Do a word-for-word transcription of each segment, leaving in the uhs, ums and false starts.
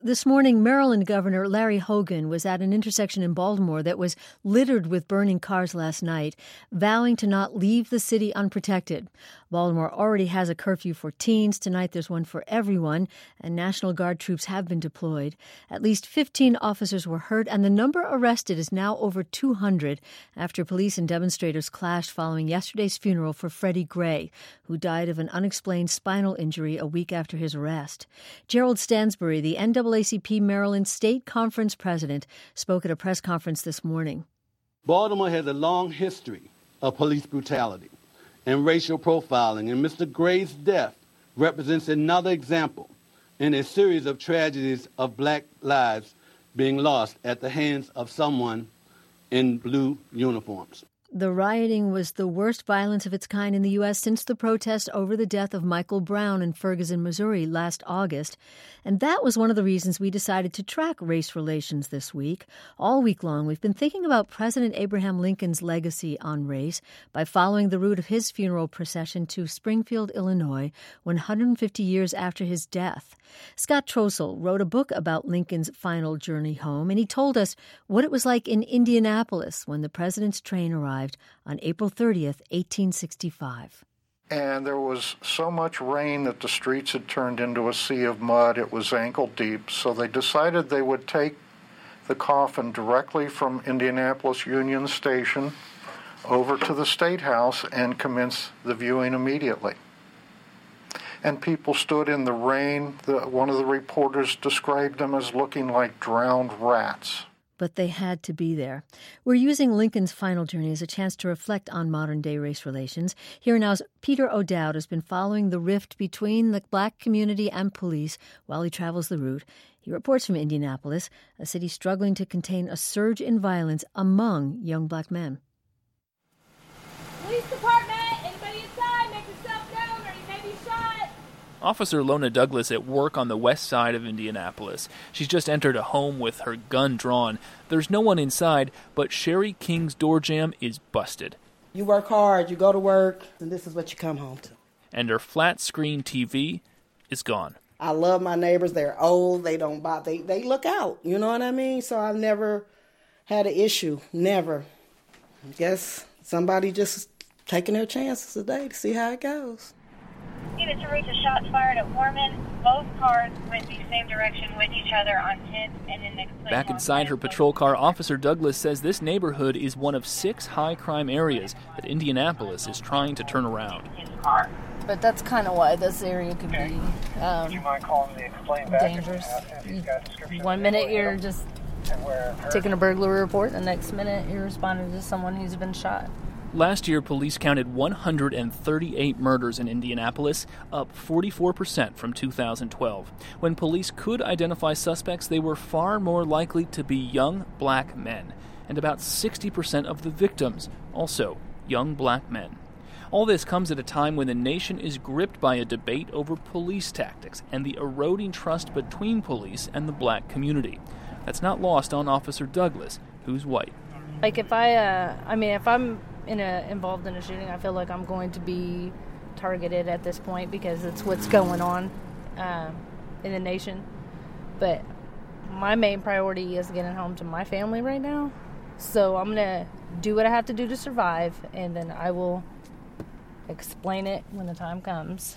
This morning, Maryland Governor Larry Hogan was at an intersection in Baltimore that was littered with burning cars last night, vowing to not leave the city unprotected. Baltimore already has a curfew for teens. Tonight there's one for everyone, and National Guard troops have been deployed. At least fifteen officers were hurt, and the number arrested is now over two hundred after police and demonstrators clashed following yesterday's funeral for Freddie Gray, who died of an unexplained spinal injury a week after his arrest. Gerald Stansbury, the N double A C P Maryland State Conference president, spoke at a press conference this morning. Baltimore has a long history of police brutality and racial profiling, and Mister Gray's death represents another example in a series of tragedies of black lives being lost at the hands of someone in blue uniforms. The rioting was the worst violence of its kind in the U S since the protest over the death of Michael Brown in Ferguson, Missouri last August. And that was one of the reasons we decided to track race relations this week. All week long, we've been thinking about President Abraham Lincoln's legacy on race by following the route of his funeral procession to Springfield, Illinois, one hundred fifty years after his death. Scott Trossel wrote a book about Lincoln's final journey home, and he told us what it was like in Indianapolis when the president's train arrived on April thirtieth, eighteen sixty-five. And there was so much rain that the streets had turned into a sea of mud. It was ankle deep, so they decided they would take the coffin directly from Indianapolis Union Station over to the State House and commence the viewing immediately. And people stood in the rain. The, one of the reporters described them as looking like drowned rats. But they had to be there. We're using Lincoln's final journey as a chance to reflect on modern-day race relations. Here now's Peter O'Dowd has been following the rift between the black community and police while he travels the route. He reports from Indianapolis, a city struggling to contain a surge in violence among young black men. Police department, anybody inside? Make yourself known or you may be shot. Officer Lona Douglas at work on the west side of Indianapolis. She's just entered a home with her gun drawn. There's no one inside, but Sherry King's door jamb is busted. You work hard, you go to work, and this is what you come home to. And her flat-screen T V is gone. I love my neighbors. They're old. They don't buy. They, they look out. You know what I mean? So I've never had an issue. Never. I guess somebody just taking their chances today to see how it goes. Unit to reach a shots fired at Warman. Both cars went the same direction with each other on tenth and in next. Back inside her patrol car, Officer Douglas says this neighborhood is one of six high-crime areas that Indianapolis is trying to turn around. But that's kind of why this area could be um, Would you mind calling the explain back dangerous. You, one minute you're just taking a burglary report, the next minute you're responding to someone who's been shot. Last year, police counted one hundred thirty-eight murders in Indianapolis, up forty-four percent from two thousand twelve. When police could identify suspects, they were far more likely to be young black men, and about sixty percent of the victims, also young black men. All this comes at a time when the nation is gripped by a debate over police tactics and the eroding trust between police and the black community. That's not lost on Officer Douglas, who's white. Like if I, uh, I mean, if I'm in a, involved in a shooting, I feel like I'm going to be targeted at this point because it's what's going on uh, in the nation. But my main priority is getting home to my family right now. So I'm going to do what I have to do to survive, and then I will explain it when the time comes.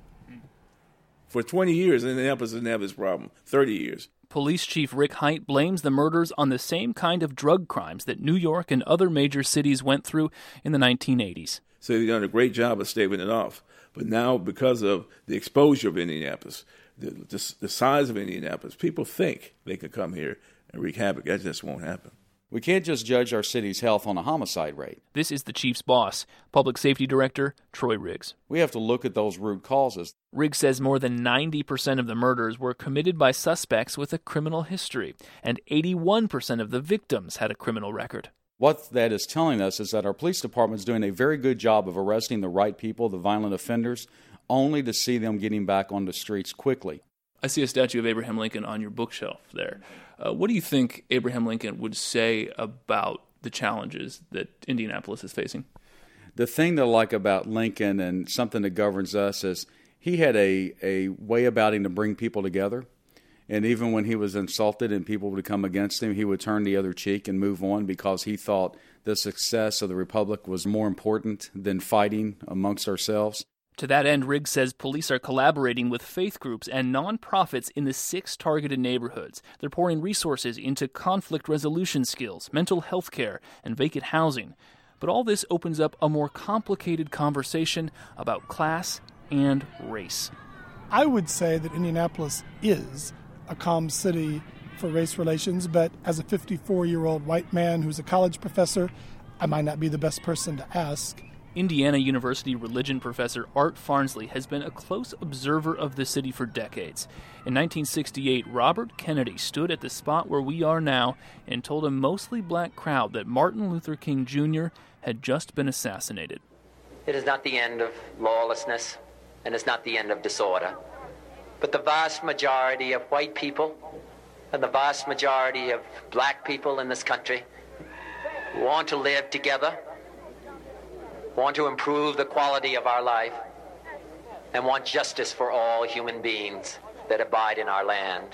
For twenty years, Indianapolis didn't have this problem. thirty years. Police Chief Rick Height blames the murders on the same kind of drug crimes that New York and other major cities went through in the nineteen eighties. So they've done a great job of staving it off. But now, because of the exposure of Indianapolis, the, the, the size of Indianapolis, people think they could come here and wreak havoc. That just won't happen. We can't just judge our city's health on a homicide rate. This is the chief's boss, Public Safety Director Troy Riggs. We have to look at those root causes. Riggs says more than ninety percent of the murders were committed by suspects with a criminal history, and eighty-one percent of the victims had a criminal record. What that is telling us is that our police department is doing a very good job of arresting the right people, the violent offenders, only to see them getting back on the streets quickly. I see a statue of Abraham Lincoln on your bookshelf there. Uh, what do you think Abraham Lincoln would say about the challenges that Indianapolis is facing? The thing that I like about Lincoln and something that governs us is he had a, a way about him to bring people together. And even when he was insulted and people would come against him, he would turn the other cheek and move on because he thought the success of the Republic was more important than fighting amongst ourselves. To that end, Riggs says police are collaborating with faith groups and nonprofits in the six targeted neighborhoods. They're pouring resources into conflict resolution skills, mental health care, and vacant housing. But all this opens up a more complicated conversation about class and race. I would say that Indianapolis is a calm city for race relations, but as a fifty-four-year-old white man who's a college professor, I might not be the best person to ask. Indiana University religion professor Art Farnsley has been a close observer of the city for decades. In nineteen sixty-eight, Robert Kennedy stood at the spot where we are now and told a mostly black crowd that Martin Luther King Junior had just been assassinated. It is not the end of lawlessness, and it's not the end of disorder. But the vast majority of white people and the vast majority of black people in this country want to live together, want to improve the quality of our life, and want justice for all human beings that abide in our land.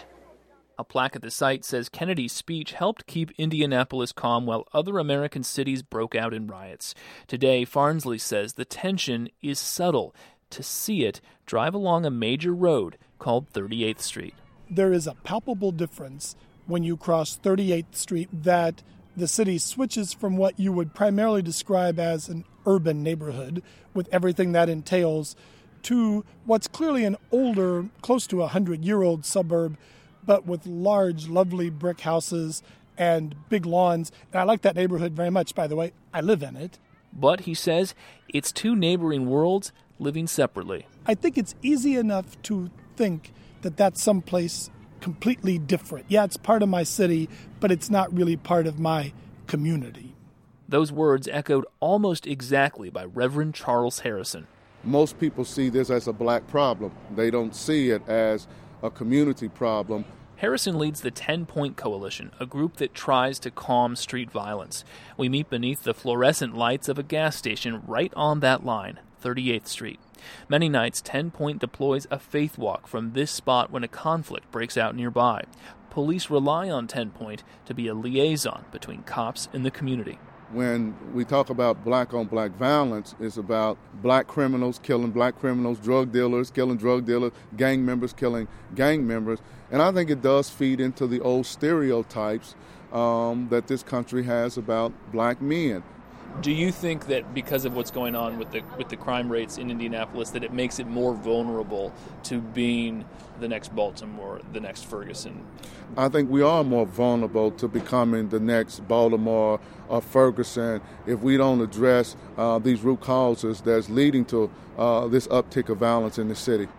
A plaque at the site says Kennedy's speech helped keep Indianapolis calm while other American cities broke out in riots. Today, Farnsley says the tension is subtle. To see it, drive along a major road called thirty-eighth Street. There is a palpable difference when you cross thirty-eighth Street that the city switches from what you would primarily describe as an urban neighborhood, with everything that entails, to what's clearly an older, close to a hundred-year-old suburb, but with large, lovely brick houses and big lawns. And I like that neighborhood very much, by the way. I live in it. But, he says, it's two neighboring worlds living separately. I think it's easy enough to think that that's someplace completely different. Yeah, it's part of my city, but it's not really part of my community. Those words echoed almost exactly by Reverend Charles Harrison. Most people see this as a black problem. They don't see it as a community problem. Harrison leads the Ten Point Coalition, a group that tries to calm street violence. We meet beneath the fluorescent lights of a gas station right on that line, thirty-eighth Street. Many nights, Ten Point deploys a faith walk from this spot when a conflict breaks out nearby. Police rely on Ten Point to be a liaison between cops and the community. When we talk about black-on-black violence, it's about black criminals killing black criminals, drug dealers killing drug dealers, gang members killing gang members. And I think it does feed into the old stereotypes um, that this country has about black men. Do you think that because of what's going on with the with the crime rates in Indianapolis, that it makes it more vulnerable to being the next Baltimore, the next Ferguson? I think we are more vulnerable to becoming the next Baltimore or Ferguson if we don't address uh, these root causes that's leading to uh, this uptick of violence in the city.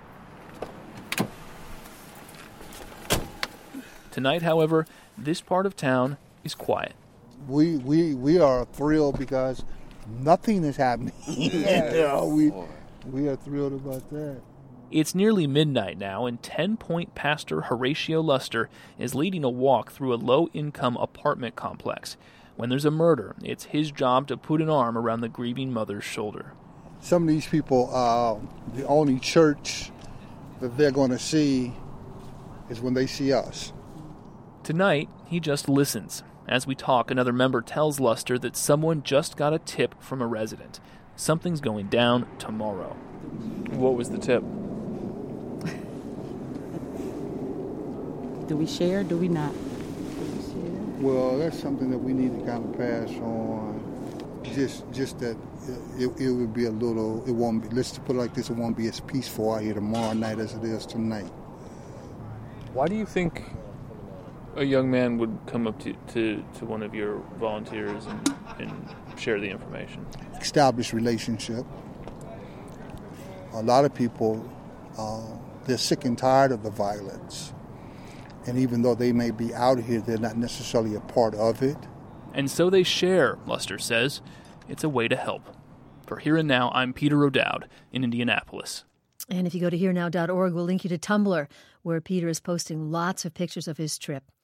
Tonight, however, this part of town is quiet. We we we are thrilled because nothing is happening. Yes. You know, we we are thrilled about that. It's nearly midnight now, and Ten Point pastor Horatio Luster is leading a walk through a low-income apartment complex. When there's a murder, it's his job to put an arm around the grieving mother's shoulder. Some of these people, uh, the only church that they're going to see is when they see us. Tonight, he just listens. As we talk, another member tells Luster that someone just got a tip from a resident. Something's going down tomorrow. What was the tip? Do we share? Do we not? Well, that's something that we need to kind of pass on. Just, just that it, it would be a little. It won't be. Let's put it like this: it won't be as peaceful out here tomorrow night as it is tonight. Why do you think a young man would come up to, to, to one of your volunteers and, and share the information? Established relationship. A lot of people, uh, they're sick and tired of the violence. And even though they may be out here, they're not necessarily a part of it. And so they share, Luster says. It's a way to help. For Here and Now, I'm Peter O'Dowd in Indianapolis. And if you go to here now dot org, we'll link you to Tumblr, where Peter is posting lots of pictures of his trip.